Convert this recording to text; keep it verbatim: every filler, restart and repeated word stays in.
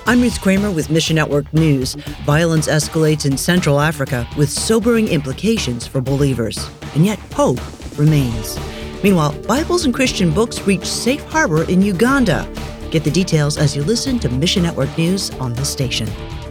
I'm Ruth Kramer with Mission Network News. Violence escalates in Central Africa with sobering implications for believers. And yet hope remains. Meanwhile, Bibles and Christian books reach safe harbor in Uganda. Get the details as you listen to Mission Network News on this station.